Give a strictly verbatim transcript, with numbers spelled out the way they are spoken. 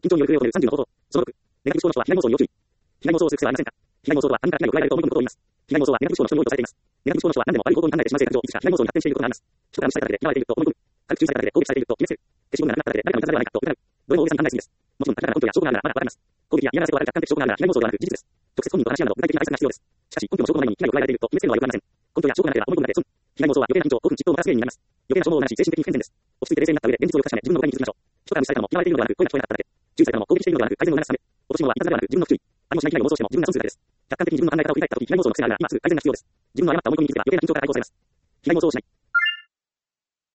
緊張による不要というさんじゅうの方法。そのろく、ネガティブ思考の人は被害妄想に要注意。被害妄想をする癖はありませんか？被害妄想とは他人から被害を加えられると思い込むことを言います。被害妄想はネガティブ思考の人に多いとされています。ネガティブ思考の人は何でも悪い行動に考えてしまう性格上、いつしか被害妄想に発展していることがあります。人から無視されただけで嫌われていると思い込む。軽く注意されただけで攻撃されていると決めつける。消しゴムがなくなっただけで誰かの味方ではないかと疑う。どれも大げさに考えすぎです。もちろん、確かな根拠や証拠があるならまだわかります。攻撃や嫌がらせとは客観的証拠があるなら被害妄想ではなく事実です。直接本人と話し合うなど具体的な対策が必要です。しかし、根拠も証拠もないのに被害を加えられていると決めつけるのは良くありません。根拠や証拠がなければ思い込むだけ損。被害妄想は余計な緊張、興奮、嫉妬をもたらす原因になります。余計な消耗を流し、精神的に不健全です。落ち着いて冷静になった上で現実をよく確かめ、自分の誤解に気づきましょう。人から無視されたのも嫌われているのではなく、声が聞こえなかっただけ。注意されたのも攻撃しているのではなく、改善を促すため。落とし物はいたずらではなく自分の不注意。ありもしない被害を妄想しても自分が損するだけです。客観的に自分の考え方を振り返ったとき、被害妄想の癖があるなら今すぐ改善が必要です。自分の誤った思い込みに気づけば余計な緊張から解放されます。被害妄想をしない。